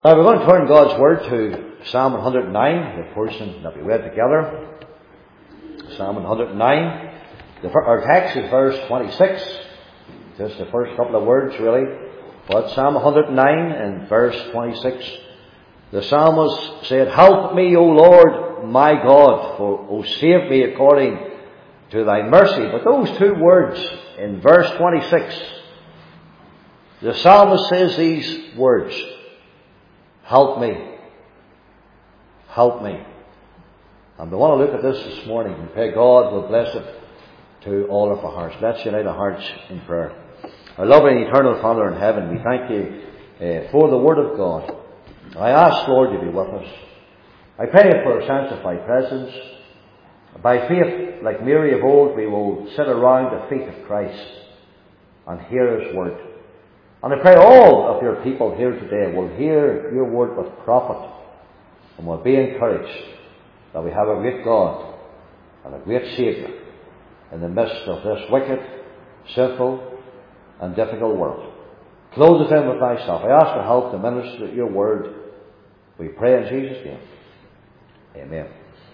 Now we're going to turn God's Word to Psalm 109, the portion that we read together. Psalm 109. Our text is verse 26. Just the first couple of words really. But Psalm 109 and verse 26. The psalmist said, "Help me, O Lord, my God, for O save me according to thy mercy." But those two words in verse 26, the psalmist says these words, "Help me. Help me." And we want to look at this morning and pray God will bless it to all of our hearts. Let's unite our hearts in prayer. Our loving eternal Father in heaven, we thank you for the Word of God. I ask, Lord, you be with us. I pray for a sanctified presence. By faith, like Mary of old, we will sit around the feet of Christ and hear His Word. And I pray all of your people here today will hear your word with profit and will be encouraged that we have a great God and a great Saviour in the midst of this wicked, sinful and difficult world. Clothe us in with thyself. I ask for help to minister your word. We pray in Jesus' name. Amen.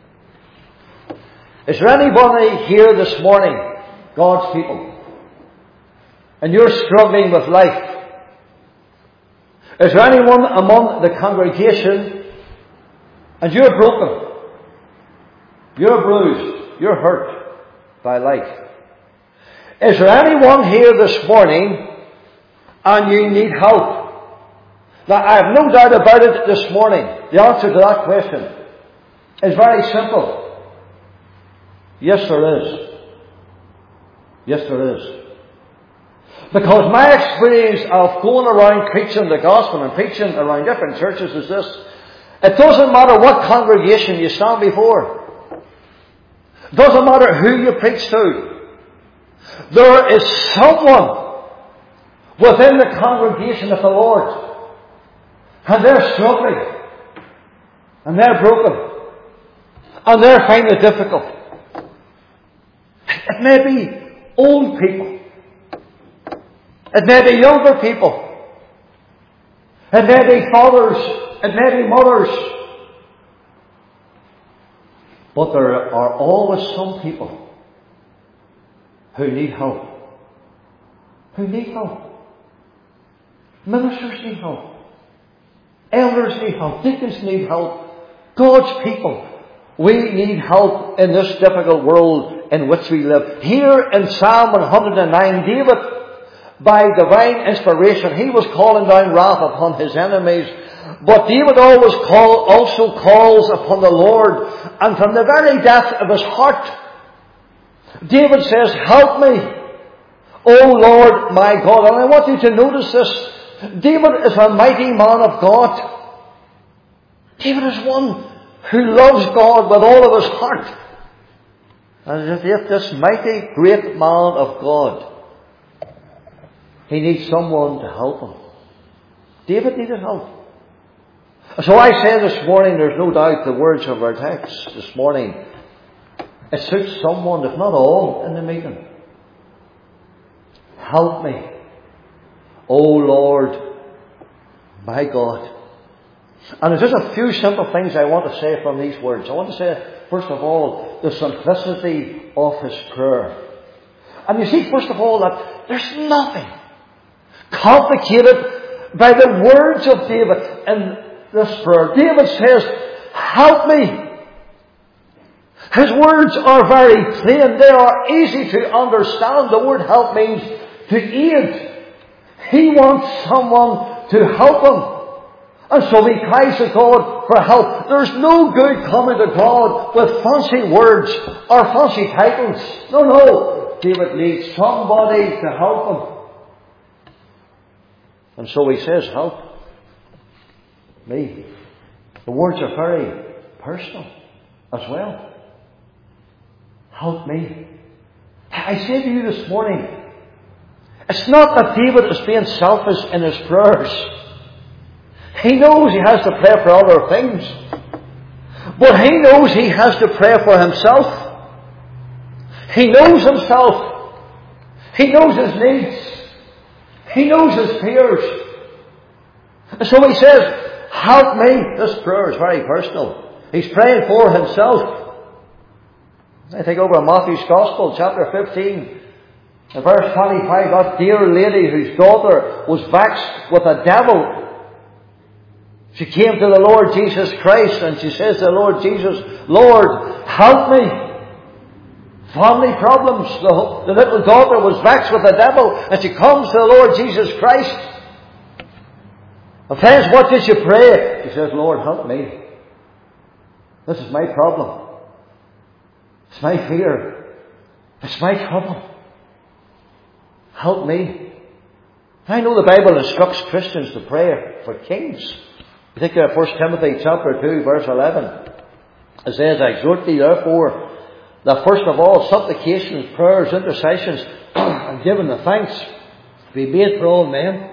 Is there anybody here this morning, God's people, and you're struggling with life? Is there anyone among the congregation and you're broken, you're bruised, you're hurt by life? Is there anyone here this morning and you need help? Now, I have no doubt about it this morning. The answer to that question is very simple. Yes, there is. Yes, there is. Because my experience of going around preaching the gospel and preaching around different churches is this: it doesn't matter what congregation you stand before. It doesn't matter who you preach to. There is someone within the congregation of the Lord, and they're struggling, and they're broken, and they're finding it difficult. It may be old people. It may be younger people. It may be fathers. It may be mothers. But there are always some people who need help. Who need help. Ministers need help. Elders need help. Deacons need help. God's people, we need help in this difficult world in which we live. Here in Psalm 109, David, by divine inspiration, he was calling down wrath upon his enemies. But David also calls upon the Lord. And from the very depth of his heart, David says, "Help me, O Lord my God." And I want you to notice this. David is a mighty man of God. David is one who loves God with all of his heart. And yet this mighty, great man of God, he needs someone to help him. David needed help. So I say this morning, there's no doubt the words of our text this morning, it suits someone, if not all, in the meeting. Help me, O Lord, my God. And there's just a few simple things I want to say from these words. I want to say, first of all, the simplicity of his prayer. And you see, first of all, that there's nothing complicated by the words of David in this prayer. David says, "Help me." His words are very plain. They are easy to understand. The word help means to aid. He wants someone to help him. And so he cries to God for help. There's no good coming to God with fancy words or fancy titles. No. David needs somebody to help him. And so he says, "Help me." The words are very personal as well. Help me. I say to you this morning, it's not that David is being selfish in his prayers. He knows he has to pray for other things. But he knows he has to pray for himself. He knows himself. He knows his needs. He knows his fears. And so he says, help me. This prayer is very personal. He's praying for himself. I think over Matthew's Gospel, chapter 15, in verse 25, that dear lady whose daughter was vexed with a devil, she came to the Lord Jesus Christ and she says to the Lord Jesus, Lord, help me. Family problems. The little daughter was vexed with the devil and she comes to the Lord Jesus Christ. And friends, what did she pray? She says, Lord, help me. This is my problem. It's my fear. It's my trouble. Help me. I know the Bible instructs Christians to pray for kings. Particularly 1 Timothy chapter 2 verse 11. It says, I exhort thee therefore that first of all supplications, prayers, intercessions, and giving the thanks be made for all men.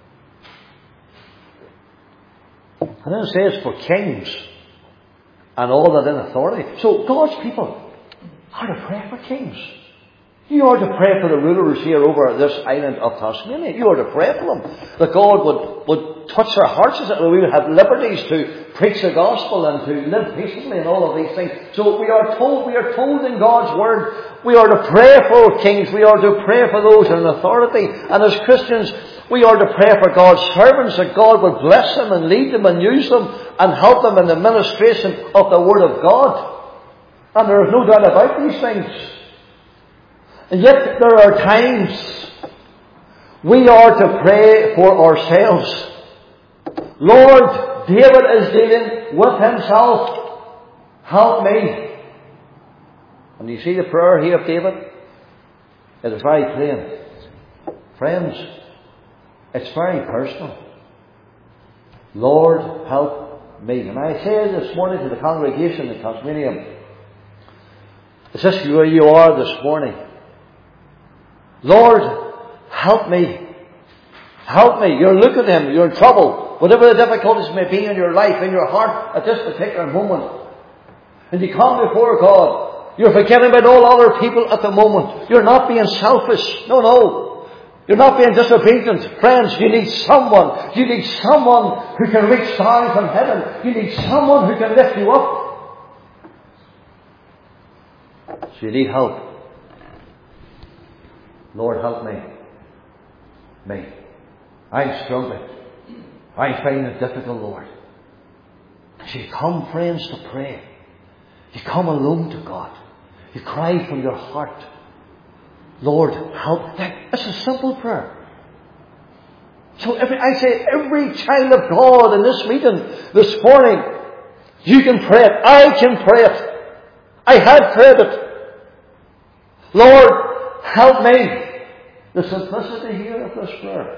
And then it says for kings and all that in authority. So God's people are to pray for kings. You are to pray for the rulers here over this island of Tasmania. You are to pray for them. That God would touch their hearts, that we would have liberties to preach the gospel and to live peaceably and all of these things. So we are told in God's Word, we are to pray for kings. We are to pray for those in authority. And as Christians, we are to pray for God's servants, that God would bless them and lead them and use them and help them in the ministration of the Word of God. And there is no doubt about these things. And yet there are times we are to pray for ourselves. Lord, David is dealing with himself. Help me. And you see the prayer here of David? It is very plain. Friends, it's very personal. Lord, help me. And I say this morning to the congregation in Tasmania, is this where you are this morning? Lord, help me. Help me. You're looking at Him. You're in trouble. Whatever the difficulties may be in your life, in your heart, at this particular moment. And you come before God. You're forgetting about all other people at the moment. You're not being selfish. No. You're not being disobedient. Friends, you need someone. You need someone who can reach down from heaven. You need someone who can lift you up. So you need help. Lord, help me. Me. I'm struggling. I find it difficult, Lord. So you come, friends, to pray. You come alone to God. You cry from your heart. Lord, help. It's a simple prayer. So every child of God in this meeting this morning, you can pray it. I can pray it. I have prayed it. Lord, help me. The simplicity here of this prayer.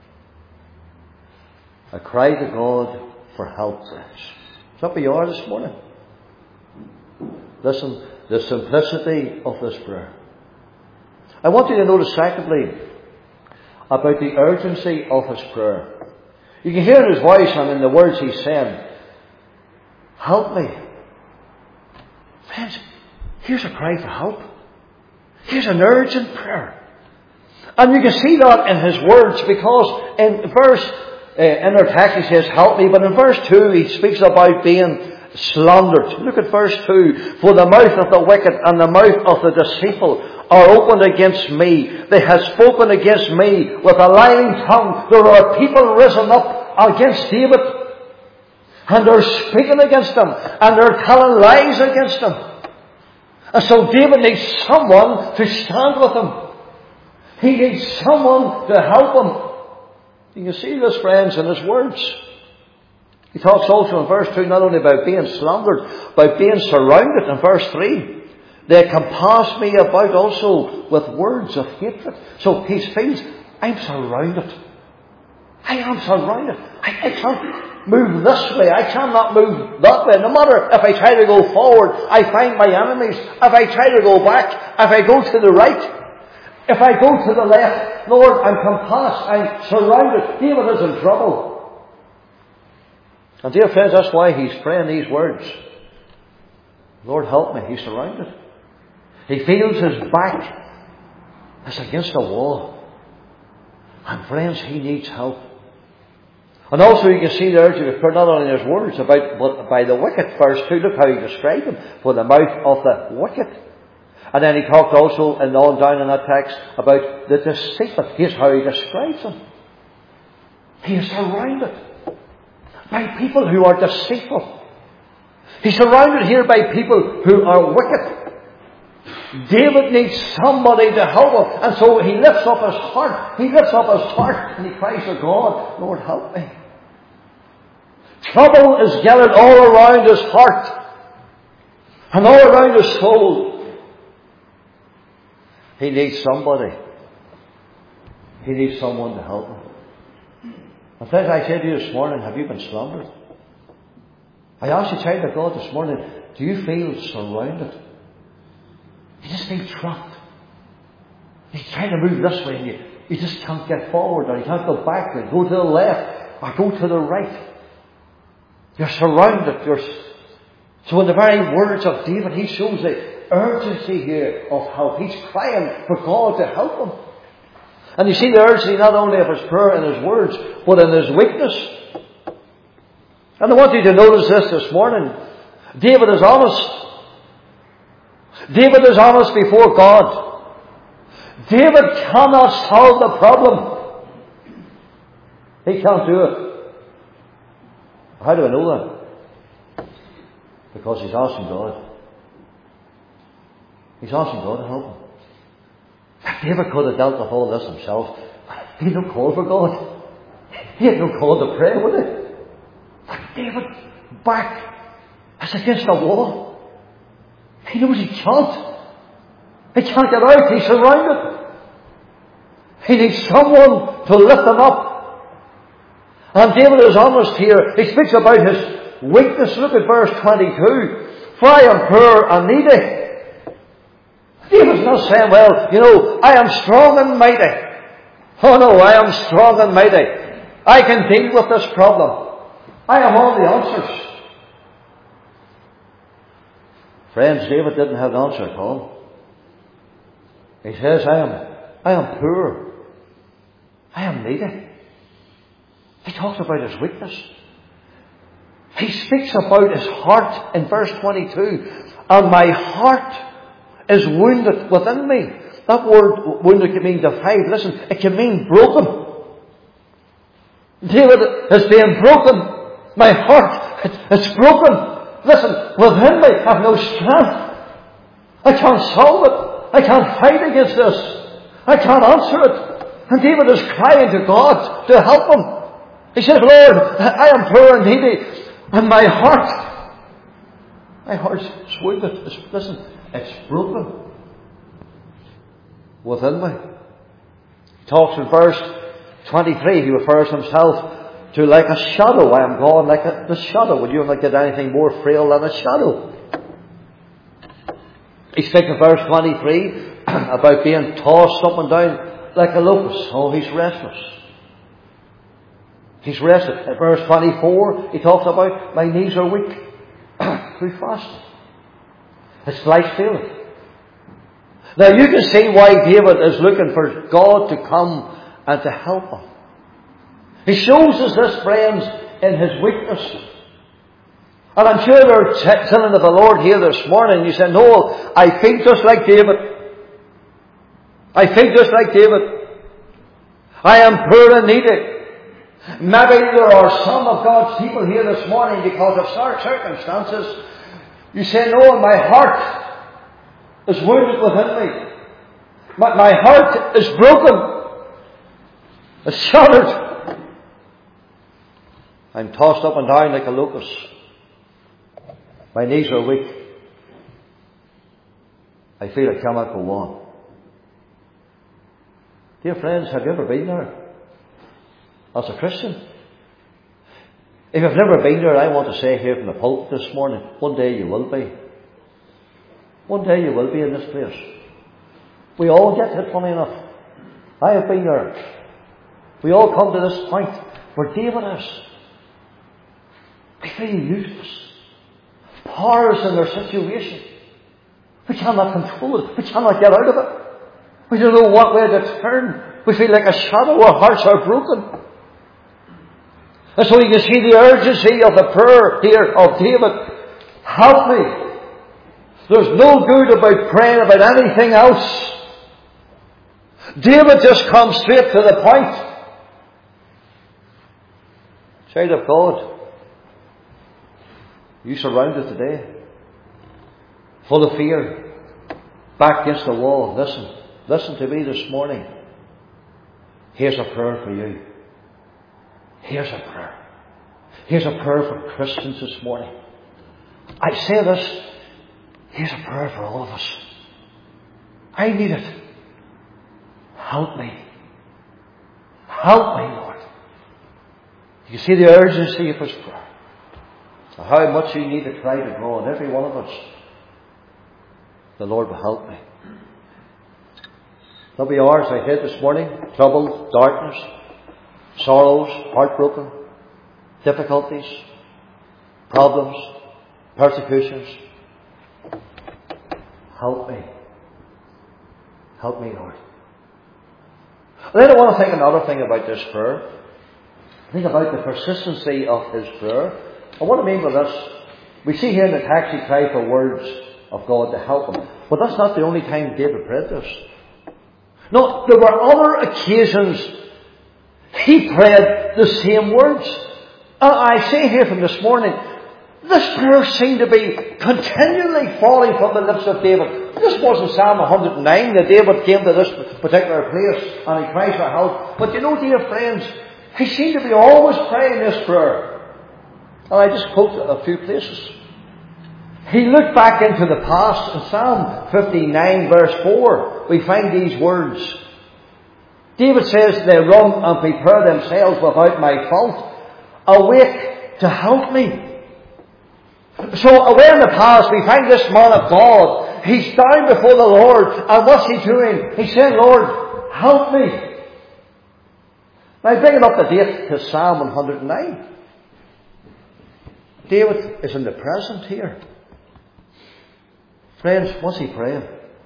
I cry to God for help, friends. Is that where you are this morning? Listen, the simplicity of this prayer. I want you to notice, secondly, about the urgency of his prayer. You can hear in his voice and in the words he's saying, help me. Friends, here's a cry for help. Here's an urgent prayer. And you can see that in his words, because in our text he says, help me, but in verse 2 he speaks about being slandered. Look at verse 2. For the mouth of the wicked and the mouth of the deceitful are opened against me. They have spoken against me with a lying tongue. There are people risen up against David, and they're speaking against him, and they're telling lies against him. And so David needs someone to stand with him. He needs someone to help him. You can see this, friends, in his words. He talks also in verse 2 not only about being slandered, but being surrounded in verse 3. They compass me about also with words of hatred. So he feels, I'm surrounded. I am surrounded. I can't move this way. I cannot move that way. No matter if I try to go forward, I find my enemies. If I try to go back, if I go to the right, if I go to the left, Lord, I'm compassed, I'm surrounded. David is in trouble. And dear friends, that's why he's praying these words. Lord, help me. He's surrounded. He feels his back is against a wall. And friends, he needs help. And also you can see there, not only in his words, but by the wicked. Verse 2, look how he described him. For the mouth of the wicked. And then he talked also, and on down in that text, about the deceitful. Here's how he describes him. He is surrounded by people who are deceitful. He's surrounded here by people who are wicked. David needs somebody to help him. And so he lifts up his heart. He lifts up his heart and he cries to God, Lord, help me. Trouble is gathered all around his heart and all around his soul. He needs somebody. He needs someone to help him. And friends, I said to you this morning, have you been slandered? I asked you, child of God, this morning, do you feel surrounded? You just feel trapped. You're trying to move this way and you just can't get forward, or you can't go back, or go to the left, or go to the right. You're surrounded. So in the very words of David, he shows the urgency here of help. He's crying for God to help him. And you see the urgency not only of his prayer and his words, but in his weakness. And I want you to notice this morning. David is honest. David is honest before God. David cannot solve the problem. He can't do it. How do I know that? Because he's asking God. He's asking God to help him. If David could have dealt with all this himself, he had no call for God. He had no call to pray, would he? But David, back as against a wall. He knows he can't. He can't get out. He's surrounded. He needs someone to lift him up. And David is honest here. He speaks about his weakness. Look at verse 22. For I am poor and needy. David's not saying, well, I am strong and mighty. Oh no, I am strong and mighty. I can deal with this problem. I have all the answers. Friends, David didn't have an answer at all. He says, I am poor. I am needy. He talks about his weakness. He speaks about his heart in verse 22. And my heart is wounded within me. That word wounded can mean defiled. Listen, it can mean broken. David is being broken. My heart, it's broken. Listen, within me I have no strength. I can't solve it. I can't fight against this. I can't answer it. And David is crying to God to help him. He says, Lord, I am poor and needy. And my heart's wounded. Listen, it's broken within me. He talks in verse 23. He refers himself to like a shadow. I am gone like the shadow. Would you ever get anything more frail than a shadow? He speaks in verse 23 about being tossed up and down like a locust. Oh, he's restless. He's rested. In verse 24, he talks about my knees are weak through fasting. It's life failing. Now you can see why David is looking for God to come and to help him. He shows us this, friends, in his weakness. And I'm sure they're telling of the Lord here this morning. You say, no, I think just like David. I think just like David. I am poor and needy. Maybe there are some of God's people here this morning because of circumstances. You say, no, my heart is wounded within me. My heart is broken. It's shattered. I'm tossed up and down like a locust. My knees are weak. I feel I cannot go on. Dear friends, have you ever been there? As a Christian? If you've never been there, I want to say here from the pulpit this morning, one day you will be. One day you will be in this place. We all get it, funny enough. I have been there. We all come to this point where David is. We feel useless. Powerless in their situation. We cannot control it. We cannot get out of it. We don't know what way to turn. We feel like a shadow. Our hearts are broken. And so you can see the urgency of the prayer here of David. Help me. There's no good about praying about anything else. David just comes straight to the point. Child of God, you surrounded today, full of fear, back against the wall. Listen to me this morning. Here's a prayer for you. Here's a prayer. Here's a prayer for Christians this morning. I say this, here's a prayer for all of us. I need it. Help me. Help me, Lord. You see the urgency of His prayer. How much you need to cry to God, every one of us. The Lord will help me. There'll be hours ahead this morning. Trouble, darkness, sorrows, heartbroken, difficulties, problems, persecutions. Help me. Help me, Lord. And then I want to think another thing about this prayer. Think about the persistency of his prayer. And what I mean by this, we see here in the text he cried for words of God to help him. But that's not the only time David prayed this. No, there were other occasions he prayed the same words. I say here from this morning, this prayer seemed to be continually falling from the lips of David. This wasn't Psalm 109 that David came to this particular place and he cries for help. But you know, dear friends, he seemed to be always praying this prayer. And I just quote a few places. He looked back into the past. In Psalm 59 verse 4, we find these words. David says, they run and prepare themselves without my fault. Awake to help me. So away in the past, we find this man of God. He's down before the Lord. And what's he doing? He's saying, Lord, help me. Now bring it up to date to Psalm 109. David is in the present here. Friends, what's he praying?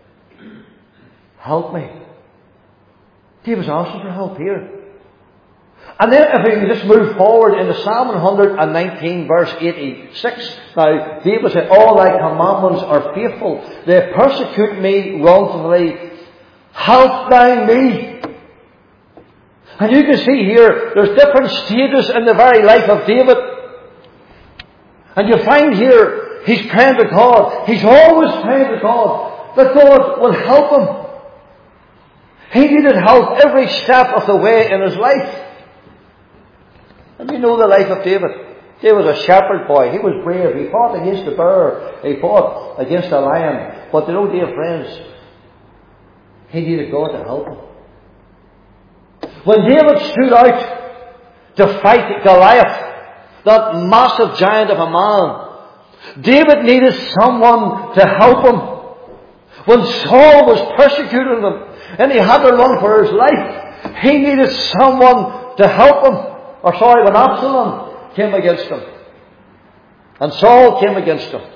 Help me. David's asking for help here. And then if we can just move forward into Psalm 119 verse 86. Now, David said, all thy commandments are faithful. They persecute me wrongfully. Help thou me. And you can see here, there's different stages in the very life of David. And you find here, he's praying to God. He's always praying to God that God will help him. He needed help every step of the way in his life. And you know the life of David. David was a shepherd boy. He was brave. He fought against the bear. He fought against the lion. But you know, dear friends, he needed God to help him. When David stood out to fight Goliath, that massive giant of a man, David needed someone to help him. When Saul was persecuting him and he had to run for his life, he needed someone to help him. When Absalom came against him and Saul came against him.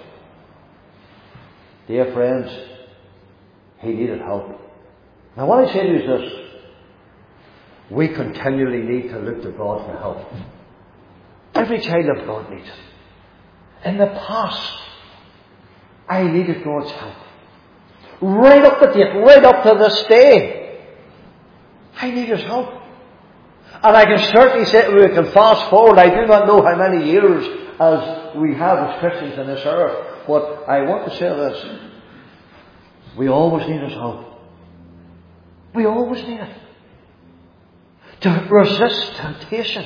Dear friends, he needed help. Now what I say to you is this. We continually need to look to God for help. Every child of God needs it. In the past, I needed God's help. Right up to date, right up to this day, I need His help. And I can certainly say, we can fast forward, I do not know how many years as we have as Christians in this earth, but I want to say this. We always need His help. We always need it. To resist temptation.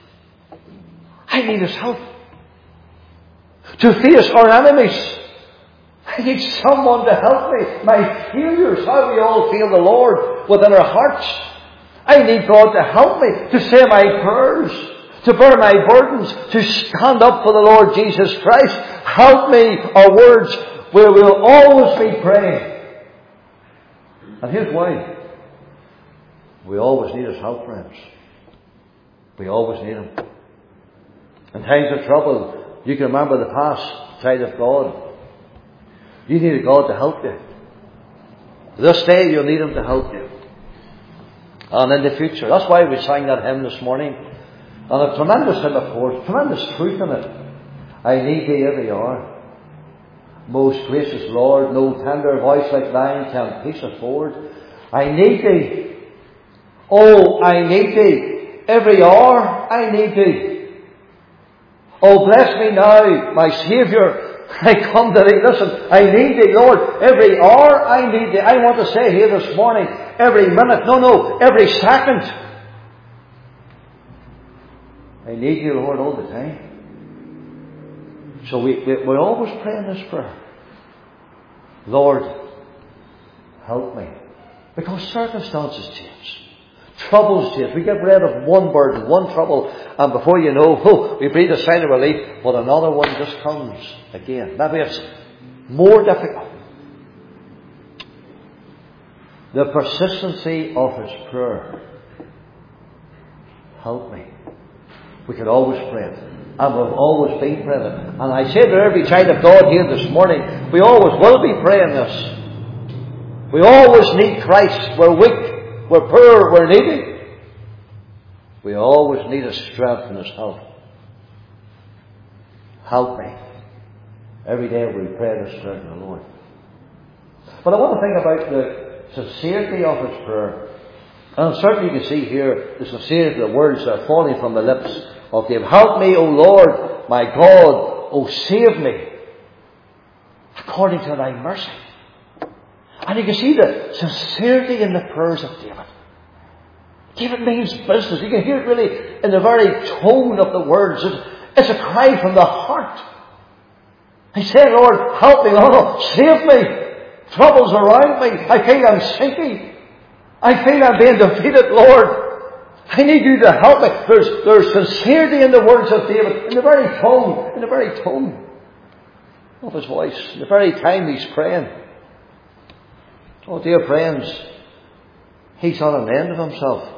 I need His help. To face our enemies. I need someone to help me. My failures, how we all feel the Lord within our hearts. I need God to help me to say my prayers, to bear my burdens, to stand up for the Lord Jesus Christ. Help me are words where we'll always be praying. And here's why. We always need His help, friends. We always need Him. In times of trouble, you can remember the past side of God. You needed God to help you. This day you'll need Him to help you. And in the future. That's why we sang that hymn this morning. And a tremendous hymn, of course, tremendous truth in it. I need thee every hour. Most gracious Lord, no tender voice like thine can peace afford. I need thee. Oh, I need thee. Every hour I need thee. Oh, bless me now, my Saviour. I come to thee. Listen, I need thee, Lord. Every hour I need thee. I want to say here this morning, every minute, every second. I need you, Lord, all the time. So we always pray in this prayer. Lord, help me. Because circumstances change. Troubles change. We get rid of one burden, one trouble, and before you know, we breathe a sigh of relief, but another one just comes again. Maybe it's more difficult. The persistency of his prayer. Help me. We can always pray it. And we've always been praying it. And I say to every child of God here this morning, we always will be praying this. We always need Christ. We're weak, we're poor, we're needy. We always need His strength and His help. Help me. Every day we pray this prayer to the Lord. But I want to think about the sincerity of His prayer. And certainly you can see here the sincerity of the words that are falling from the lips of David. Help me, O Lord, my God, O save me, according to thy mercy. And you can see the sincerity in the prayers of David. David means business. You can hear it really in the very tone of the words. It's a cry from the heart. He said, Lord, help me, Lord, save me. Troubles around me. I feel I'm sinking. I feel I'm being defeated, Lord. I need you to help me. There's sincerity in the words of David, in the very tone of his voice, in the very time he's praying. Oh, dear friends, he's on an end of himself.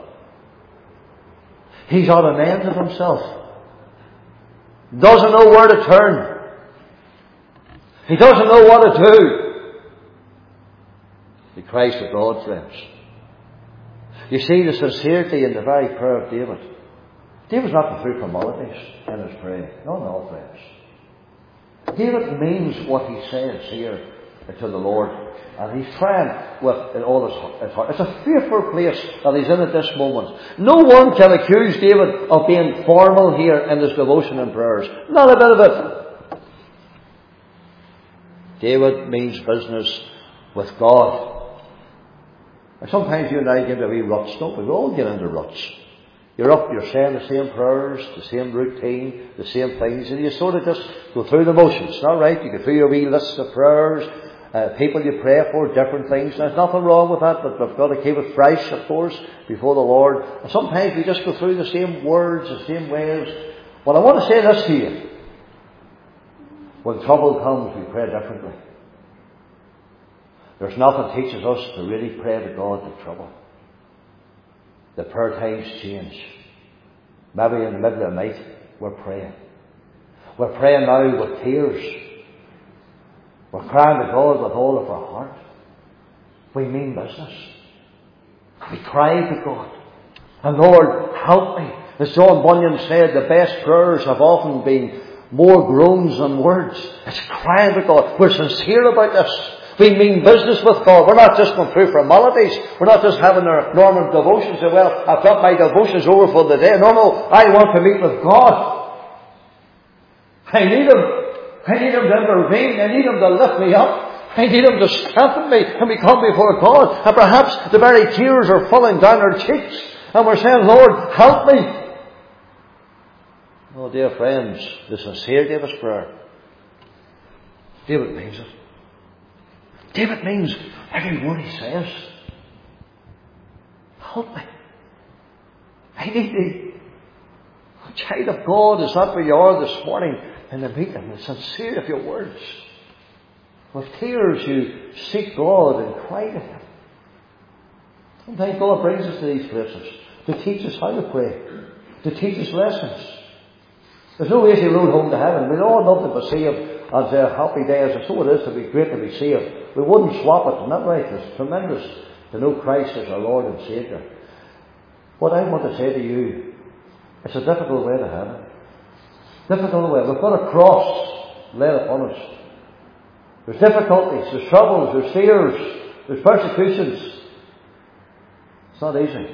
He's on an end of himself. Doesn't know where to turn. He doesn't know what to do. He cries to God, friends. You see the sincerity in the very prayer of David. David's not going through formalities in his praying. No, friends. David means what he says here to the Lord. And he's trying with all his heart. It's a fearful place that he's in at this moment. No one can accuse David of being formal here in his devotion and prayers. Not a bit of it. David means business with God. Sometimes you and I get into a wee ruts, don't we? We all get into ruts. You're up, you're saying the same prayers, the same routine, the same things, and you sort of just go through the motions. Not right? You go through your wee list of prayers, people you pray for, different things. There's nothing wrong with that, but we've got to keep it fresh, of course, before the Lord. And sometimes we just go through the same words, the same ways. Well, I want to say this to you. When trouble comes, we pray differently. There's nothing teaches us to really pray to God in trouble. The prayer times change. Maybe in the middle of the night, we're praying. We're praying now with tears. We're crying to God with all of our heart. We mean business. We cry to God. And Lord, help me. As John Bunyan said, the best prayers have often been more groans than words. It's crying to God. We're sincere about this. We mean business with God. We're not just going through formalities. We're not just having our normal devotions. Well, I've got my devotions over for the day. No, I want to meet with God. I need Him. I need Him to intervene. I need Him to lift me up. I need Him to strengthen me. And we come before God. And perhaps the very tears are falling down our cheeks. And we're saying, Lord, help me. Oh, dear friends, the sincerity of his prayer. David means it. David means every word he says. Help me. I need thee. Child of God, is that where you are this morning in the meeting? The sincerity of your words. With tears you seek God and cry to Him. Sometimes God brings us to these places to teach us how to pray, to teach us lessons. There's no easy road home to heaven. We'd all love to be saved and say happy days. And so it is to be great to be saved. We wouldn't swap it, isn't that right? It's tremendous to know Christ as our Lord and Saviour. What I want to say to you It's a difficult way to heaven. Difficult way. We've got a cross laid upon us. There's difficulties, there's troubles, there's fears, there's persecutions. It's not easy.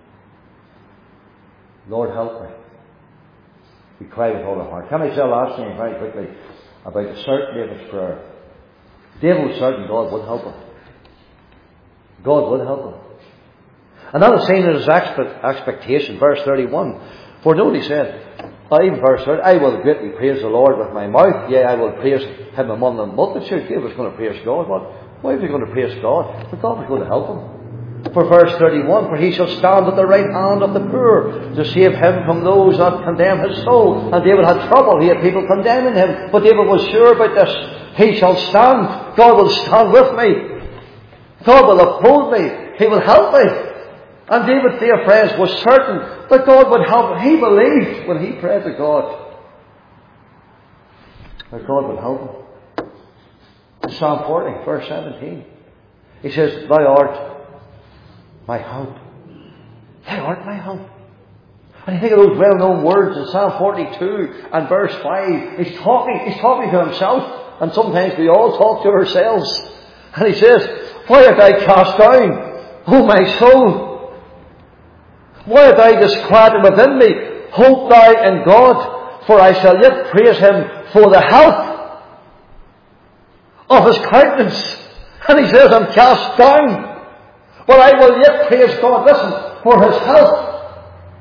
Lord, help me. We cry with all our heart. Can I say the last thing very quickly about the certainty of his prayer? David was certain God would help him. God would help him. Another sign of his expectation, verse 31. For note he said, even verse 30, I will greatly praise the Lord with my mouth, yea, I will praise him among the multitude. David was going to praise God. Why was he going to praise God? But God was going to help him. For verse 31, for he shall stand at the right hand of the poor to save him from those that condemn his soul. And David had trouble. He had people condemning him. But David was sure about this. He shall stand. God will stand with me. God will uphold me. He will help me. And David, dear friends, was certain that God would help him. He believed when he prayed to God that God would help him. In Psalm 40, verse 17, he says, Thou art my help. Thou art my help. And you think of those well-known words in Psalm 42 and verse 5. He's talking to himself. And sometimes we all talk to ourselves. And he says, Why art thou cast down, O my soul? Why art thou disquieted within me? Hope thou in God, for I shall yet praise him for the health of his countenance. And he says, I'm cast down, but I will yet praise God, listen, for his health.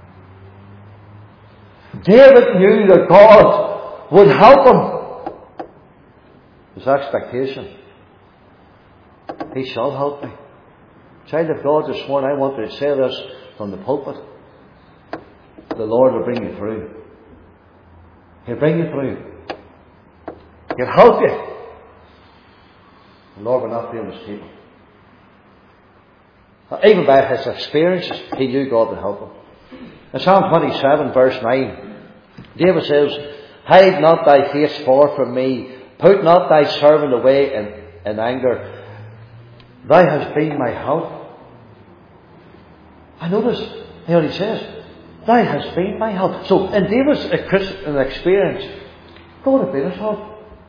David knew that God would help him. His expectation. He shall help me. Child of God, this morning I want to say this from the pulpit. The Lord will bring you through. He'll bring you through. He'll help you. The Lord will not fail his people. Even by his experiences, he knew God would help him. In Psalm 27, verse 9, David says, Hide not thy face far from me. Put not thy servant away in anger. Thou hast been my help. I notice, he only says, Thou hast been my help. So, in David's experience, God had been his help.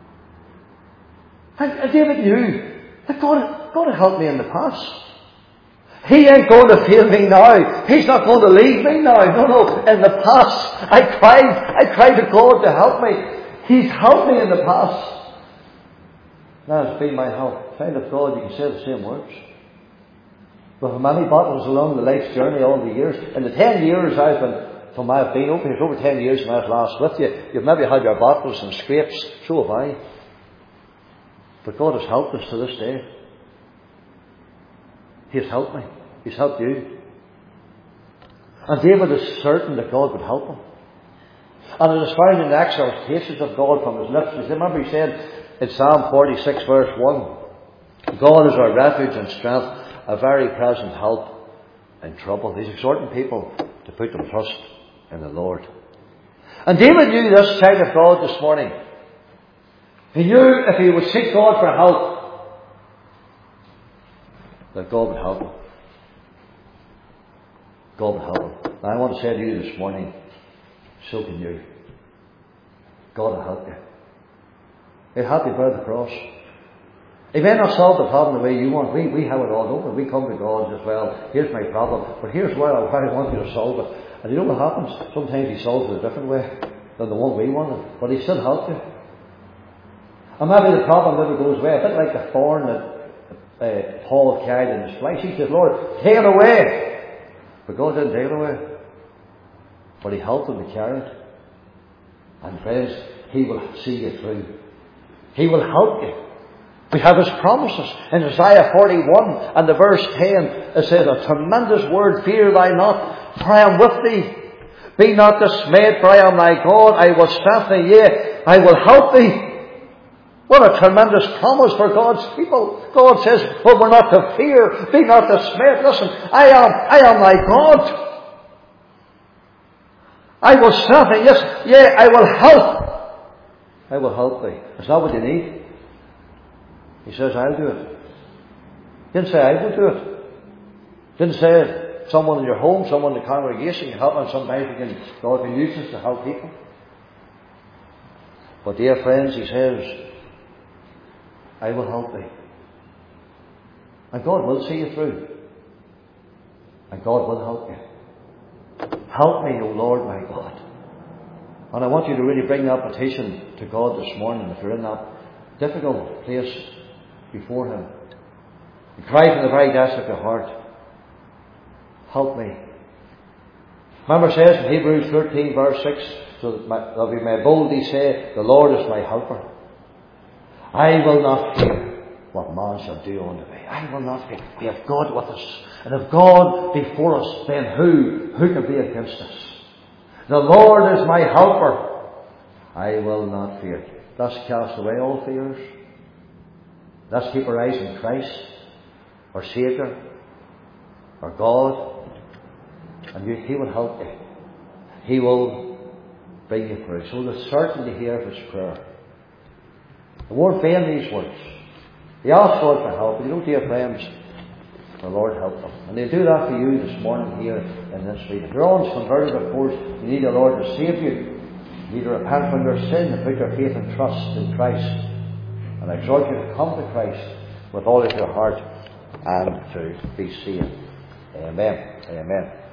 And David knew that God had helped me in the past. He ain't going to fail me now. He's not going to leave me now. No. In the past, I cried to God to help me. He's helped me in the past. Now it's been my help. Child of God, you can say the same words. With many battles along the life's journey all the years. In the 10 years I've been open, it's over 10 years when I was last with you. You've maybe had your battles and scrapes. So have I. But God has helped us to this day. He has helped me. He's helped you. And David is certain that God would help him. And it is found in the exhortations of God from his lips. Remember he said in Psalm 46 verse 1, God is our refuge and strength, a very present help in trouble. He's exhorting people to put their trust in the Lord. And David knew this child of God this morning. He knew if he would seek God for help, that God would help him. God would help him. And I want to say to you this morning, so can you. God will help you. He'll help you bear the cross. He may not solve the problem the way you want. We have it all over. We come to God and say, well, here's my problem, but here's where I want you to solve it. And you know what happens? Sometimes he solves it a different way than the one we wanted. But he still helps you. And maybe the problem never goes away. A bit like the thorn that Paul carried in his flesh. He said, Lord, take it away. But God didn't take it away. But he helped him to carry it. And friends, he will see you through. He will help you. We have his promises. In Isaiah 41 and the verse 10, it says, a tremendous word, fear thou not, for I am with thee. Be not dismayed, for I am thy God. I will strengthen thee, yea, I will help thee. What a tremendous promise for God's people. God says, well, we're not to fear. Be not dismayed. Listen, I am thy God. I will strengthen. Yes, yea, I will help. I will help thee. Is that what you need? He says, I'll do it. He didn't say, I will do it. He didn't say, someone in your home, someone in the congregation, you help them. Sometimes God can use us to help people. But dear friends, he says, I will help thee. And God will see you through. And God will help you. Help me, O Lord my God. And I want you to really bring that petition to God this morning if you're in that difficult place before Him. And cry from the very depths of your heart, help me. Remember it says in Hebrews 13 verse 6, so that we may boldly say, the Lord is my helper. I will not fear what man shall do unto me. I will not fear. We have God with us. And if God be for us, then who can be against us? The Lord is my helper. I will not fear. Let's cast away all fears. Let's keep our eyes on Christ, our Saviour, our God. And He will help you. He will bring you through. So the certainty here of His prayer. The word vain these words. He asked God for help. But you know, dear friends, the Lord help them. And they do that for you this morning here in this meeting. If you're once converted, of course, you need the Lord to save you. You need to repent from your sin and put your faith and trust in Christ. And I exhort you to come to Christ with all of your heart and to be saved. Amen. Amen.